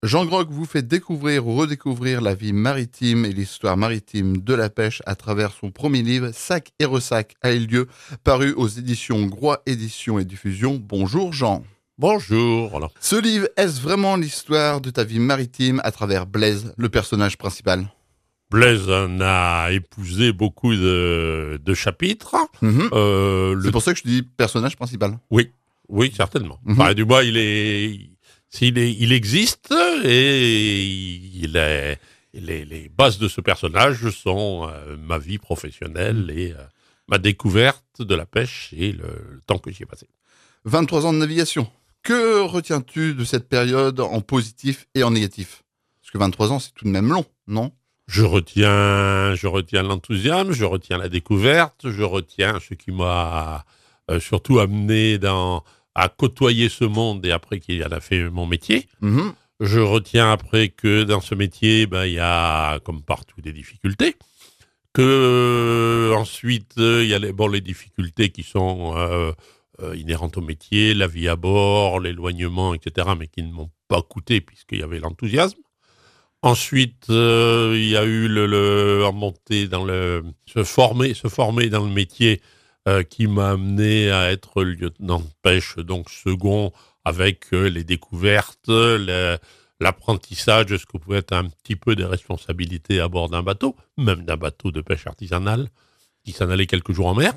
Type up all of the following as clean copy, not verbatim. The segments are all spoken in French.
Jean Groc vous fait découvrir ou redécouvrir la vie maritime et l'histoire maritime de la pêche à travers son premier livre, Sac et ressac à Eylieu, paru aux éditions Groix Éditions et Diffusion. Bonjour Jean. Bonjour. Alors. Ce livre, est-ce vraiment l'histoire de ta vie maritime à travers Blaise, le personnage principal? Blaise en a épousé beaucoup de chapitres. C'est pour ça que je dis personnage principal. Oui, certainement. Enfin, du moins, il existe et les bases de ce personnage sont ma vie professionnelle et ma découverte de la pêche et le temps que j'y ai passé. 23 ans de navigation. Que retiens-tu de cette période en positif et en négatif? Parce que 23 ans, c'est tout de même long, non? Je retiens l'enthousiasme, je retiens la découverte, je retiens ce qui m'a surtout amené à côtoyer ce monde et après qu'il en a fait mon métier. Je retiens après que dans ce métier, il y a, comme partout, des difficultés. Que ensuite, il y a les difficultés qui sont inhérentes au métier, la vie à bord, l'éloignement, etc., mais qui ne m'ont pas coûté puisqu'il y avait l'enthousiasme. Ensuite, il y a eu se former dans le métier qui m'a amené à être lieutenant de pêche, donc second, avec les découvertes, l'apprentissage, ce que pouvait être un petit peu des responsabilités à bord d'un bateau, même d'un bateau de pêche artisanale, qui s'en allait quelques jours en mer.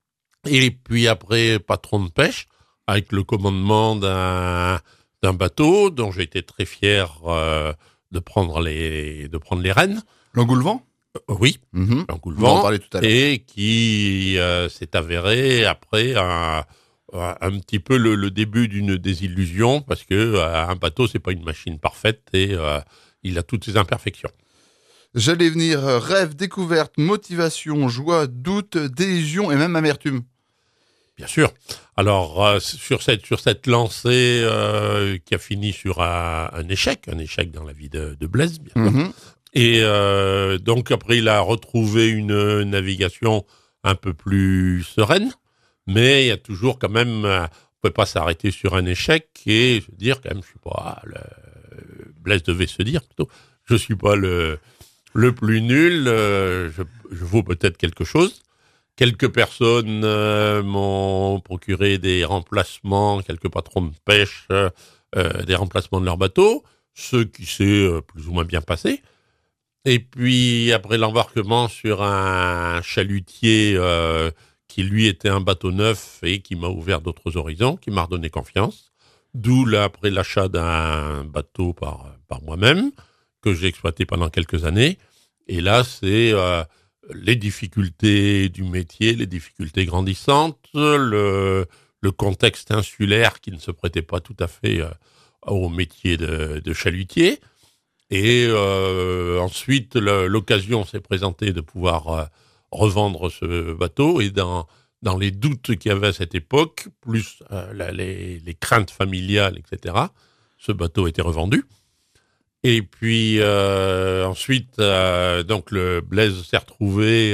Et puis après, patron de pêche, avec le commandement d'un bateau dont j'ai été très fier de prendre les rênes. L'Engoulevent? Oui, L'Engoulevent, on en parlait tout à l'heure. Et qui s'est avéré après un petit peu le début d'une désillusion, parce que un bateau, c'est pas une machine parfaite et il a toutes ses imperfections. J'allais venir, rêve, découverte, motivation, joie, doute, désillusion et même amertume. Bien sûr. Alors, sur cette lancée qui a fini sur un échec dans la vie de Blaise, bien sûr. Et donc, après, il a retrouvé une navigation un peu plus sereine, mais il y a toujours quand même, on peut pas s'arrêter sur un échec et se dire quand même, je suis pas, Blaise devait se dire plutôt, je suis pas le plus nul, je vaux peut-être quelque chose. Quelques personnes m'ont procuré des remplacements, quelques patrons de pêche, des remplacements de leurs bateaux, ce qui s'est plus ou moins bien passé. Et puis, après l'embarquement sur un chalutier qui, lui, était un bateau neuf et qui m'a ouvert d'autres horizons, qui m'a redonné confiance, d'où après l'achat d'un bateau par moi-même, que j'ai exploité pendant quelques années. Et là, c'est les difficultés du métier, les difficultés grandissantes, le contexte insulaire qui ne se prêtait pas tout à fait au métier de chalutier. Et ensuite, l'occasion s'est présentée de pouvoir revendre ce bateau. Et dans les doutes qu'il y avait à cette époque, plus les craintes familiales, etc., ce bateau était revendu. Et puis ensuite, donc le Blaise s'est retrouvé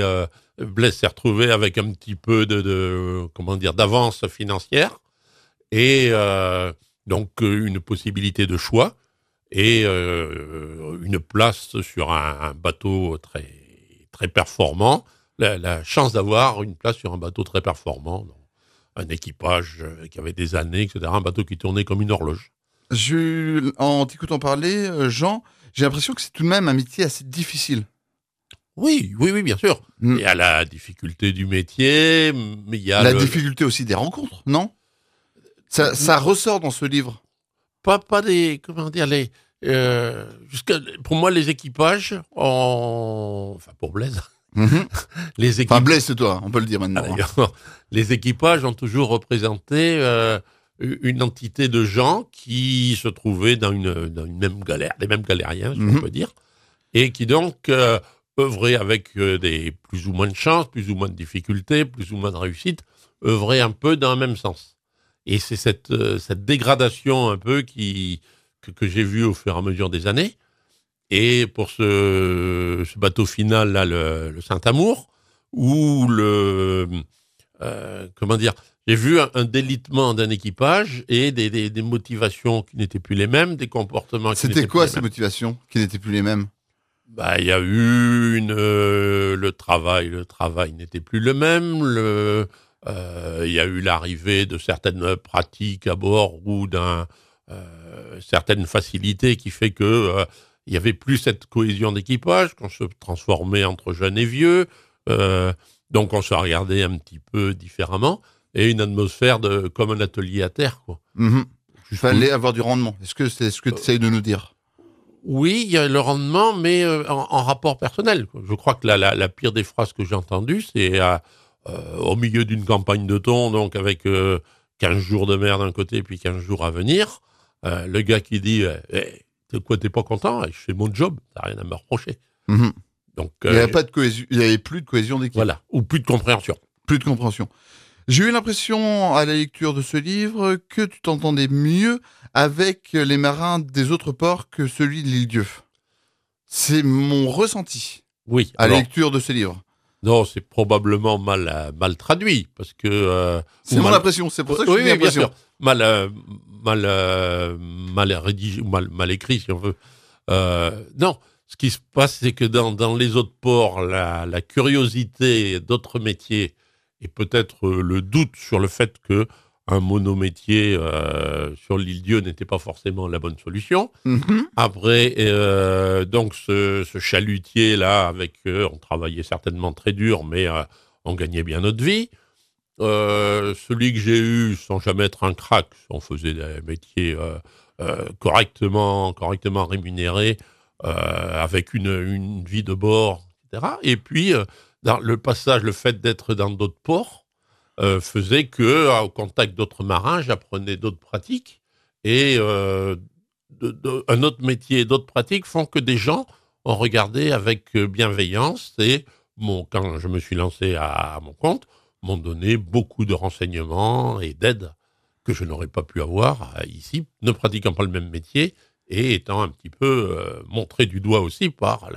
avec un petit peu d'avance financière et donc une possibilité de choix et une place sur un bateau très très performant. La chance d'avoir une place sur un bateau très performant, un équipage qui avait des années, etc. Un bateau qui tournait comme une horloge. En t'écoutant parler, Jean, j'ai l'impression que c'est tout de même un métier assez difficile. Oui, bien sûr. Il y a la difficulté du métier, mais il y a la difficulté aussi des rencontres, non? Ça ressort dans ce livre. Pas des, pour moi, les équipages, enfin pour Blaise, Enfin Blaise, c'est toi, on peut le dire maintenant. Les équipages ont toujours représenté une entité de gens qui se trouvaient dans une même galère, les mêmes galériens, si on peut dire, et qui donc œuvraient avec des plus ou moins de chance, plus ou moins de difficultés, plus ou moins de réussite, œuvraient un peu dans le même sens. Et c'est cette dégradation un peu que j'ai vue au fur et à mesure des années. Et pour ce bateau final là, le Saint-Amour, où comment dire, j'ai vu un délitement d'un équipage et des motivations qui n'étaient plus les mêmes, des comportements qui n'étaient plus les mêmes. C'était quoi ces motivations qui n'étaient plus les mêmes? Bah, il y a eu le travail n'était plus le même. Il y a eu l'arrivée de certaines pratiques à bord ou certaines facilités qui fait que il y avait plus cette cohésion d'équipage, qu'on se transformait entre jeunes et vieux. Donc on se regardait un petit peu différemment. Et une atmosphère comme un atelier à terre, quoi. Il fallait avoir du rendement. Est-ce que c'est ce que tu essayes de nous dire? Oui, il y a le rendement, mais en rapport personnel, quoi. Je crois que la pire des phrases que j'ai entendues, c'est au milieu d'une campagne de thon, donc avec 15 jours de mer d'un côté, puis 15 jours à venir, le gars qui dit t'es pas content? Je fais mon job, t'as rien à me reprocher. Donc, il n'y avait pas de cohésion, il n'y avait plus de cohésion d'équipe. Voilà, ou plus de compréhension. Plus de compréhension. J'ai eu l'impression, à la lecture de ce livre, que tu t'entendais mieux avec les marins des autres ports que celui de l'Île-Dieu. C'est mon ressenti. Oui. À la lecture de ce livre. Non, c'est probablement mal traduit, parce que... c'est mon impression, c'est pour ça que je dis l'impression. Bien sûr. Mal rédigé, ou mal écrit, si on veut. Non, ce qui se passe, c'est que dans les autres ports, la curiosité d'autres métiers et peut-être le doute sur le fait que un monométier sur l'île-Dieu n'était pas forcément la bonne solution. Après, donc ce chalutier-là, avec on travaillait certainement très dur, mais on gagnait bien notre vie. Celui que j'ai eu, sans jamais être un crack, on faisait des métiers correctement rémunérés, avec une vie de bord, etc. Et puis, dans le passage, le fait d'être dans d'autres ports faisait que, au contact d'autres marins, j'apprenais d'autres pratiques. Et un autre métier et d'autres pratiques font que des gens ont regardé avec bienveillance. Et quand je me suis lancé à mon compte, m'ont donné beaucoup de renseignements et d'aide que je n'aurais pas pu avoir ici, ne pratiquant pas le même métier et étant un petit peu montré du doigt aussi par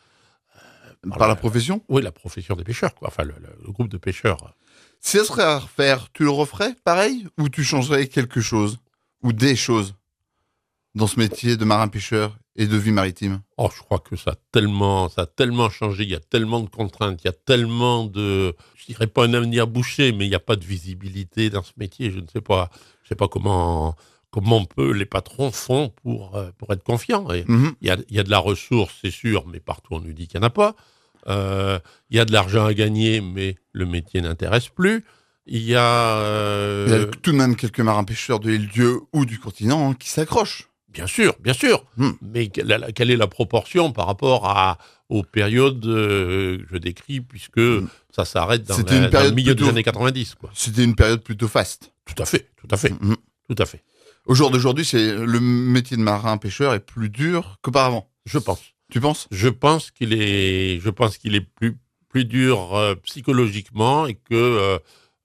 la profession? Oui, la profession des pêcheurs, quoi. Enfin, le groupe de pêcheurs. Si ça serait à refaire, tu le referais pareil? Ou tu changerais quelque chose? Ou des choses dans ce métier de marin-pêcheur et de vie maritime? Oh, je crois que ça a tellement changé, il y a tellement de contraintes, il y a tellement de... Je dirais pas un avenir bouché, mais il n'y a pas de visibilité dans ce métier. Je ne sais pas comment les patrons font pour être confiants. Il y a de la ressource, c'est sûr, mais partout on nous dit qu'il n'y en a pas. Il y a de l'argent à gagner, mais le métier n'intéresse plus. Il y a tout de même quelques marins-pêcheurs de l'île-Dieu ou du continent qui s'accrochent. Bien sûr. Mais quelle est la proportion par rapport aux périodes que je décris, puisque ça s'arrête dans le milieu des années 90, quoi. C'était une période plutôt faste. Tout à fait. Tout à fait. Au jour d'aujourd'hui, le métier de marin-pêcheur est plus dur qu'auparavant. Je pense. Tu penses? Je pense qu'il est plus dur psychologiquement et que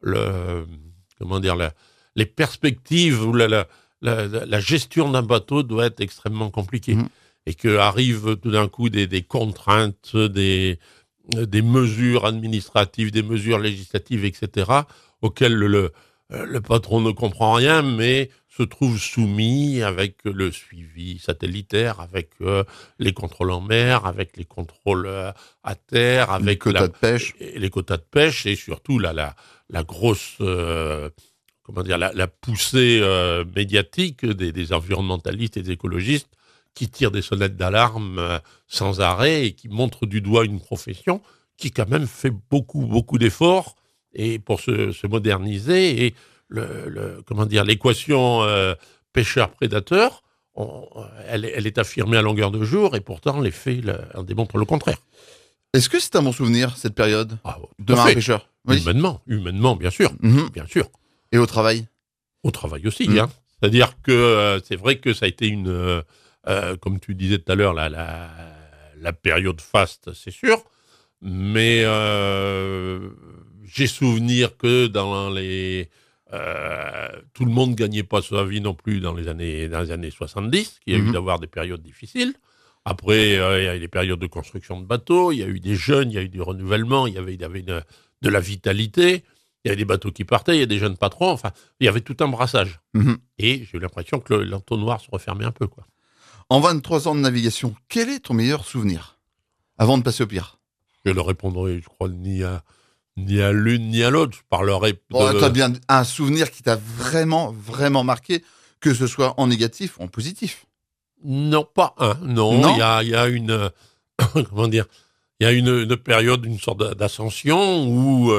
les perspectives ou la gestion d'un bateau doit être extrêmement compliquée. Et que arrivent tout d'un coup des contraintes, des mesures administratives, des mesures législatives, etc., auxquelles le patron ne comprend rien, mais se trouve soumis avec le suivi satellitaire, avec les contrôles en mer, avec les contrôles à terre, avec les quotas de pêche. Les quotas de pêche, et surtout la grosse... la poussée médiatique des environnementalistes et des écologistes qui tirent des sonnettes d'alarme sans arrêt et qui montrent du doigt une profession qui quand même fait beaucoup d'efforts et pour se moderniser. Et l'équation pêcheur-prédateur, elle est affirmée à longueur de jour et pourtant les faits en démontrent le contraire. Est-ce que c'est un bon souvenir, cette période de marin-pêcheur? Oui. Humainement, bien sûr. Bien sûr. Et au travail? Au travail aussi, C'est-à-dire que c'est vrai que ça a été comme tu disais tout à l'heure, la période faste, c'est sûr. Mais j'ai souvenir que tout le monde gagnait pas sa vie non plus dans les années 70, qu'il y a eu d'avoir des périodes difficiles. Après, il y a eu des périodes de construction de bateaux, il y a eu des jeunes, il y a eu du renouvellement, il y avait de la vitalité. Il il y avait des bateaux qui partaient, il y a des jeunes patrons, enfin, il y avait tout un brassage. Et j'ai eu l'impression que l'entonnoir se refermait un peu, quoi. En 23 ans de navigation, quel est ton meilleur souvenir avant de passer au pire? Je ne répondrai, je crois, ni à l'une ni à l'autre. Je parlerai de... T'as bien un souvenir qui t'a vraiment, vraiment marqué, que ce soit en négatif ou en positif? Non, pas un. Non, il y a une... comment dire? Il y a une période, une sorte d'ascension où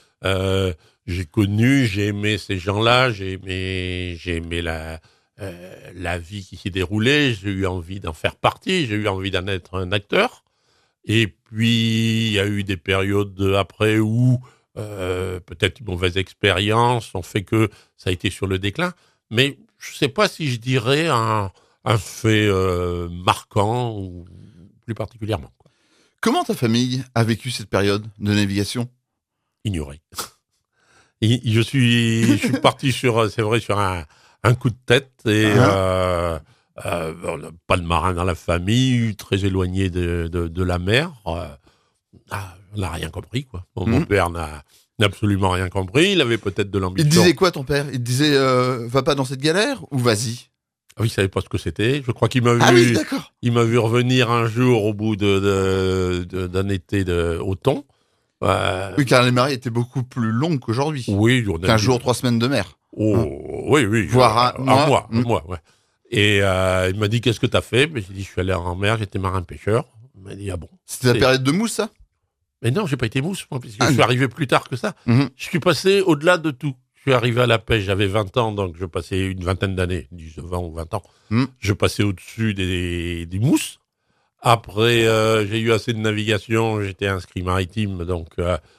j'ai aimé ces gens-là, j'ai aimé la vie qui s'y déroulait, j'ai eu envie d'en faire partie, j'ai eu envie d'en être un acteur. Et puis, il y a eu des périodes après où peut-être une mauvaise expérience ont fait que ça a été sur le déclin. Mais je ne sais pas si je dirais un fait marquant ou plus particulièrement. Comment ta famille a vécu cette période de navigation? Ignoré. Je suis parti sur un coup de tête et pas de marin dans la famille, très éloigné de la mer. On n'a rien compris, quoi. Mon père n'a absolument rien compris. Il avait peut-être de l'ambition. Il te disait quoi, ton père? Il te disait va pas dans cette galère ou vas-y? Ah oui, il savait pas ce que c'était. Je crois qu'il m'a vu. Ah oui, d'accord. Il m'a vu revenir un jour au bout d'un été au thon. Oui, car les marées étaient beaucoup plus longues qu'aujourd'hui. Oui, 15 jours, 3 semaines de mer. Oui. Voire un mois. Un mois, ouais. Et il m'a dit, qu'est-ce que t'as fait? J'ai dit, je suis allé en mer, j'étais marin-pêcheur. Il m'a dit, ah bon. C'était la période de mousse, ça? Mais non, j'ai pas été mousse, moi, puisque je suis arrivé plus tard que ça. Je suis passé au-delà de tout. Je suis arrivé à la pêche, j'avais 20 ans, donc je passais une vingtaine d'années, 19 ans ou 20 ans. Je passais au-dessus des mousses. Après, j'ai eu assez de navigation, j'étais inscrit maritime, donc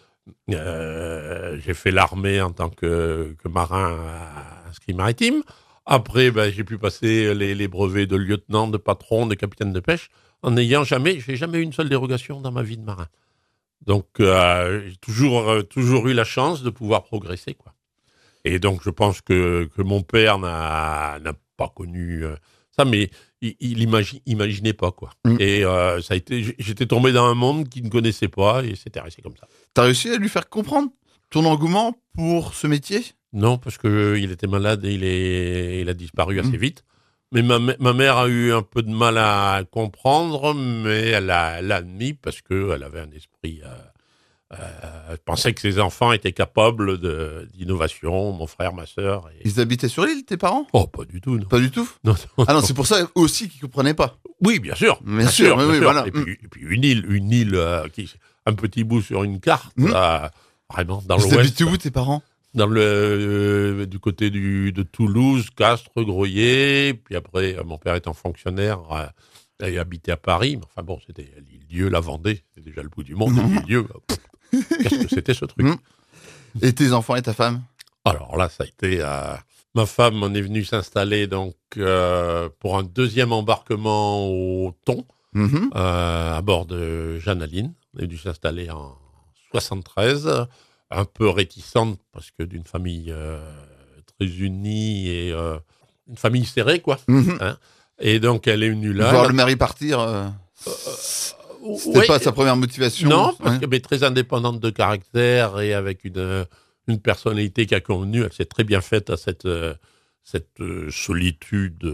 j'ai fait l'armée en tant que marin inscrit maritime. Après, j'ai pu passer les brevets de lieutenant, de patron, de capitaine de pêche, j'ai jamais eu une seule dérogation dans ma vie de marin. Donc, j'ai toujours eu la chance de pouvoir progresser, quoi. Et donc, je pense que mon père n'a pas connu ça, mais il imaginait pas, quoi. Et j'étais tombé dans un monde qu'il ne connaissait pas, et c'était resté comme ça. T'as réussi à lui faire comprendre ton engouement pour ce métier? Non, parce que il était malade et il a disparu assez vite. Mais ma mère a eu un peu de mal à comprendre, mais elle l'a admis parce que elle avait un esprit. Elle pensait que ses enfants étaient capables d'innovation, mon frère, ma sœur. Ils habitaient sur l'île, tes parents? Oh, pas du tout, non. Pas du tout? Non. Ah non, c'est pour ça aussi qu'ils comprenaient pas. Oui, bien sûr. Bien sûr. Voilà. Et puis une île qui un petit bout sur une carte, vraiment dans l'ouest. Ils habitaient où, tes parents? Du côté de Toulouse, Castres, Groyer. Puis après, mon père étant fonctionnaire, il habitait à Paris. Mais enfin bon, c'était l'île-dieu, la Vendée. C'était déjà le bout du monde, l'île-dieu. Qu'est-ce que c'était, ce truc? Et tes enfants et ta femme? Alors là, ça a été... ma femme en est venue s'installer donc pour un deuxième embarquement au thon, à bord de Jeanne Aline. Elle est venue s'installer en 73, un peu réticente parce que d'une famille très unie et une famille serrée, quoi. Hein. Et donc, elle est venue là. Voir le mari partir... C'était pas sa première motivation. Non, parce qu'elle est très indépendante de caractère et avec une personnalité qui a convenu. Elle s'est très bien faite à cette solitude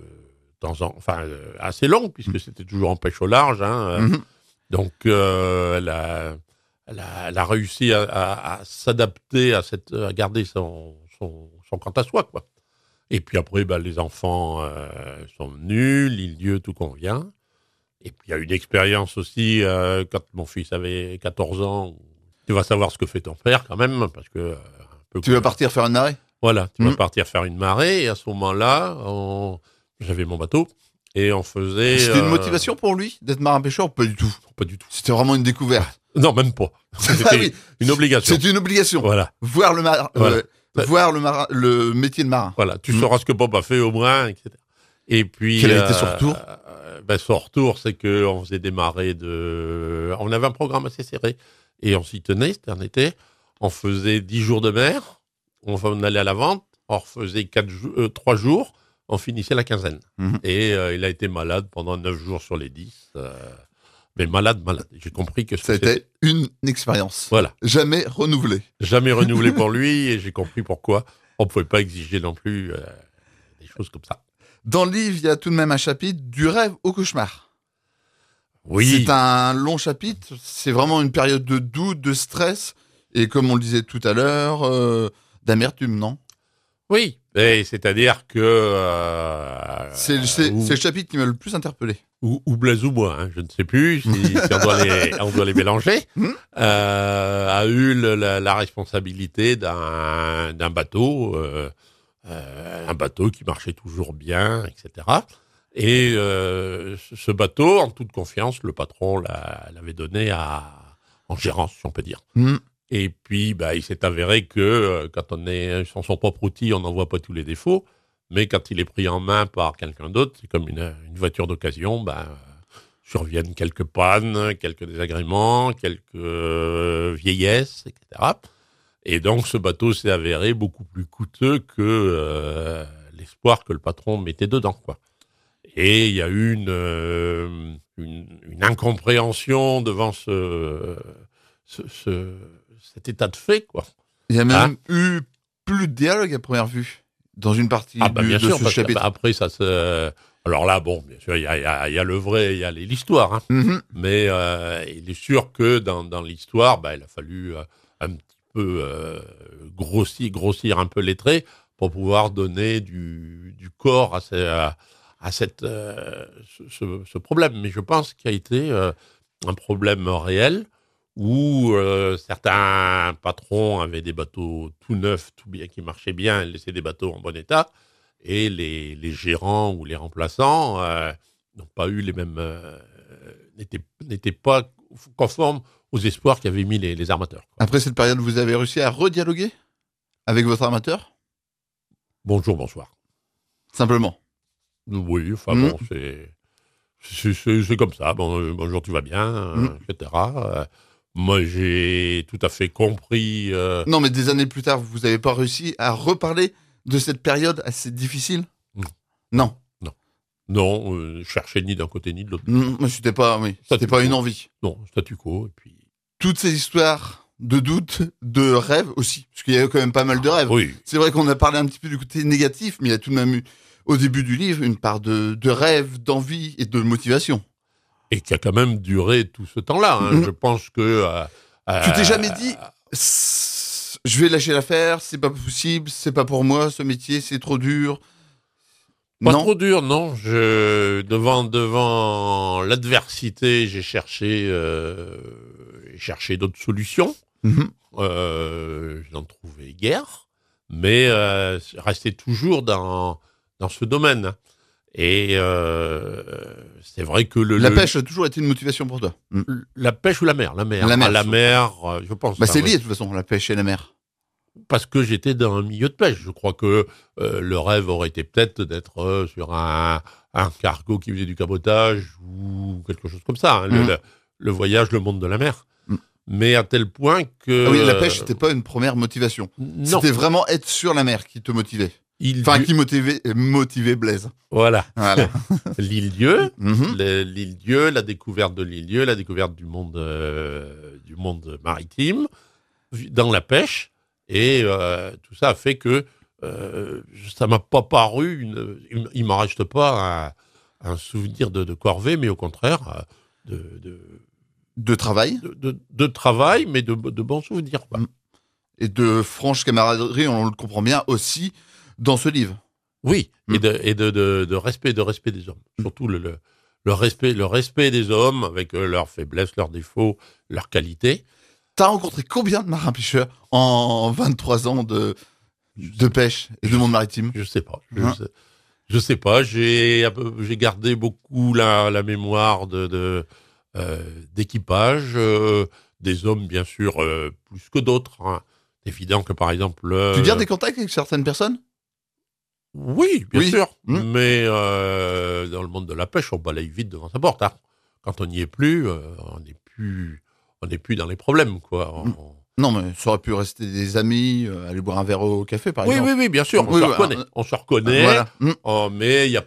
assez longue, puisque c'était toujours en pêche au large. Donc, elle a réussi à s'adapter à garder son quant à soi, quoi. Et puis après, les enfants sont venus, l'île-dieu, tout convient. Et puis, il y a une expérience aussi, quand mon fils avait 14 ans, tu vas savoir ce que fait ton père quand même, parce que... tu vas partir faire une marée? Voilà, tu vas partir faire une marée, et à ce moment-là, j'avais mon bateau, et on faisait... C'était une motivation pour lui, d'être marin-pêcheur, ou pas du tout? Pas du tout. C'était vraiment une découverte? Non, même pas. C'était une obligation. C'est une obligation. Voilà. Voir le métier de marin. Voilà, tu sauras ce que Bob a fait au moins, etc. Et puis... Quel a été son retour? Son retour, c'est qu'on faisait des marées on avait un programme assez serré, et on s'y tenait, c'était un été. On faisait 10 jours de mer, on allait à la vente, on refaisait 3 jours, on finissait la quinzaine. Et il a été malade pendant 9 jours sur les 10. mais malade. J'ai compris que ça a été une expérience. Voilà. Jamais renouvelée. Jamais renouvelée pour lui, et j'ai compris pourquoi on ne pouvait pas exiger non plus des choses comme ça. Dans le livre, il y a tout de même un chapitre du rêve au cauchemar. Oui. C'est un long chapitre, c'est vraiment une période de doute, de stress, et comme on le disait tout à l'heure, d'amertume, non ? Oui, et c'est-à-dire que... c'est le chapitre qui m'a le plus interpellé. Ou Blaise ou moi, je ne sais plus si on doit les mélanger, a eu la responsabilité d'un bateau, un bateau qui marchait toujours bien, etc. Et ce bateau, en toute confiance, le patron l'avait donné en gérance, si on peut dire. Et puis, il s'est avéré que quand on est sans son propre outil, on n'en voit pas tous les défauts. Mais quand il est pris en main par quelqu'un d'autre, c'est comme une voiture d'occasion, surviennent quelques pannes, quelques désagréments, quelques vieillesses, etc. Et donc, ce bateau s'est avéré beaucoup plus coûteux que l'espoir que le patron mettait dedans, quoi. Et il y a eu une incompréhension devant cet état de fait, quoi. Il y a même eu plus de dialogue à première vue dans une partie bien de sûr, ce chapitre. Après, ça se... Alors là, bon, bien sûr, il y a le vrai, il y a l'histoire, hein. Mais il est sûr que dans l'histoire, il a fallu un petit peu grossir un peu les traits pour pouvoir donner du corps à ce problème. Mais je pense qu'il y a été un problème réel où certains patrons avaient des bateaux tout neufs, tout bien, qui marchaient bien, laissaient des bateaux en bon état, et les gérants ou les remplaçants n'ont pas eu les mêmes... n'étaient pas conformes aux espoirs qu'avaient mis les armateurs, quoi. Après cette période, vous avez réussi à redialoguer avec votre armateur ? Bonjour, bonsoir. Simplement. Oui, enfin bon, c'est comme ça. Bon, bonjour, tu vas bien, etc. Moi, j'ai tout à fait compris... Non, mais des années plus tard, vous n'avez pas réussi à reparler de cette période assez difficile ? Non. Non, je cherchais ni d'un côté ni de l'autre. C'était pas une envie. Non, statu quo, et puis... Toutes ces histoires de doutes, de rêves aussi, parce qu'il y a quand même pas mal de rêves. Oui. C'est vrai qu'on a parlé un petit peu du côté négatif, mais il y a tout de même eu, au début du livre, une part de rêve, d'envie et de motivation. Et qui a quand même duré tout ce temps-là, hein. Je pense que... Tu t'es jamais dit, je vais lâcher l'affaire, c'est pas possible, c'est pas pour moi, ce métier, c'est trop dur. Pas trop dur, non. Devant l'adversité, j'ai cherché d'autres solutions. Je n'en trouvais guère, mais restais toujours dans ce domaine. Et c'est vrai que la pêche a toujours été une motivation pour toi. La pêche ou la mer ? La mer, je pense. C'est lié de toute façon, la pêche et la mer. Parce que j'étais dans un milieu de pêche. Je crois que le rêve aurait été peut-être d'être sur un cargo qui faisait du cabotage ou quelque chose comme ça, hein. Le voyage, le monde de la mer. Mais à tel point que... Ah oui, la pêche, c'était pas une première motivation. Non. C'était vraiment être sur la mer qui te motivait. Qui motivait Blaise. Voilà. L'île-Dieu, l'île-Dieu, la découverte de l'île-Dieu, la découverte du monde maritime, dans la pêche. Et tout ça a fait que ça m'a pas paru, il m'en reste pas un souvenir de corvée, mais au contraire de travail. De travail, mais de bons souvenirs, quoi. Et de franche camaraderie, on le comprend bien aussi dans ce livre. Oui, et de respect des hommes. Surtout le respect des hommes avec leurs faiblesses, leurs défauts, leurs qualités. T'as rencontré combien de marins-pêcheurs en 23 ans de pêche et de monde maritime ? Je sais pas. Je sais pas. J'ai gardé beaucoup la mémoire d'équipage, des hommes bien sûr plus que d'autres, hein. C'est évident que par exemple... Tu gardes des contacts avec certaines personnes ? Oui, bien sûr. Mais dans le monde de la pêche, on balaye vite devant sa porte, hein. Quand on n'y est plus, on n'est plus dans les problèmes, quoi. Non, mais ça aurait pu rester des amis, aller boire un verre au café, par exemple. Oui, bien sûr, on se reconnaît, Voilà. mais il y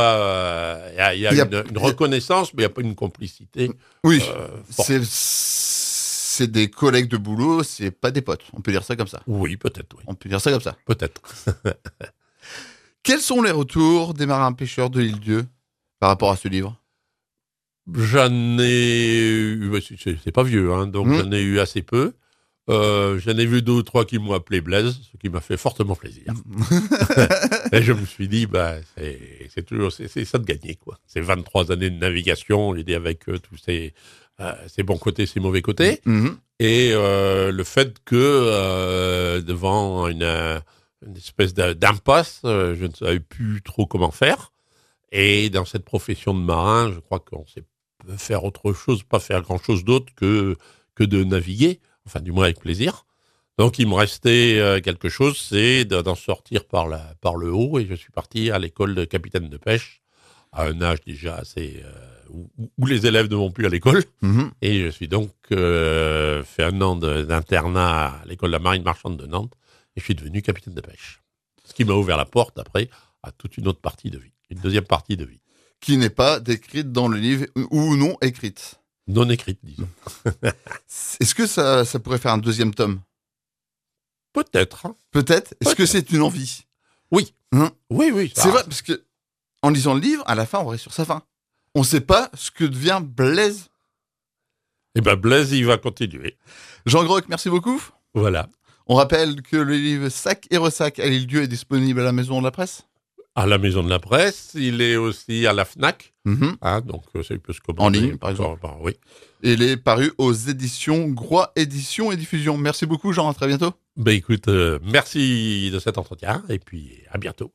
a une reconnaissance, mais il n'y a pas une complicité. Oui, forte. c'est des collègues de boulot, c'est pas des potes. On peut dire ça comme ça. Oui, peut-être, oui. On peut dire ça comme ça. Peut-être. Quels sont les retours des marins pêcheurs de l'île-Dieu par rapport à ce livre? J'en ai eu, c'est pas vieux, hein, donc j'en ai eu assez peu. J'en ai vu 2 ou 3 qui m'ont appelé Blaise, ce qui m'a fait fortement plaisir. Et je me suis dit, c'est toujours, c'est ça de gagner, quoi. C'est 23 années de navigation, l'idée avec tous ses bons côtés, ses mauvais côtés. Et le fait que devant une espèce d'impasse, je ne savais plus trop comment faire. Et dans cette profession de marin, je crois qu'on sait faire autre chose, pas faire grand-chose d'autre que de naviguer, enfin du moins avec plaisir. Donc il me restait quelque chose, c'est d'en sortir par le haut, et je suis parti à l'école de capitaine de pêche, à un âge déjà assez... où les élèves ne vont plus à l'école. Et je suis donc fait 1 an d'internat à l'école de la marine marchande de Nantes, et je suis devenu capitaine de pêche. Ce qui m'a ouvert la porte après à toute une autre partie de vie, une deuxième partie de vie. Qui n'est pas décrite dans le livre, ou non écrite. Non écrite, disons. Est-ce que ça pourrait faire un 2e tome? Peut-être. Peut-être. Est-ce que c'est une envie? Oui. Oui. C'est vrai, parce que en lisant le livre, à la fin, on reste sur sa fin. On ne sait pas ce que devient Blaise. Eh ben, Blaise, il va continuer. Jean Groc, merci beaucoup. Voilà. On rappelle que le livre Sac et Ressac à l'île-Dieu est disponible à la Maison de la Presse. À la Maison de la Presse, il est aussi à la FNAC, donc c'est plus commun. En ligne, par exemple. Oui. Et il est paru aux éditions Groix Édition et Diffusion. Merci beaucoup, Jean, à très bientôt. Écoute, merci de cet entretien, et puis à bientôt.